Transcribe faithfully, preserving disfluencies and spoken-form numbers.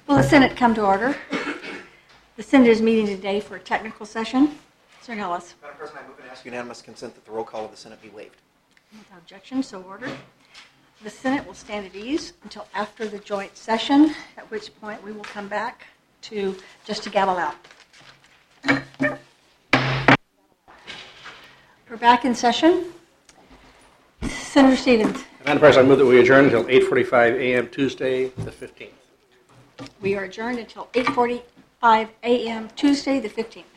Will the Senate come to order? The Senate is meeting today for a technical session. Mister Ellis. Madam President, I move and ask unanimous consent that the roll call of the Senate be waived. Without objection, so ordered. The Senate will stand at ease until after the joint session, at which point we will come back to just to gavel out. We're back in session. Senator Stevens. Madam President, I move that we adjourn until eight forty-five a.m. Tuesday, the fifteenth. We are adjourned until eight forty-five a.m. Tuesday, the fifteenth.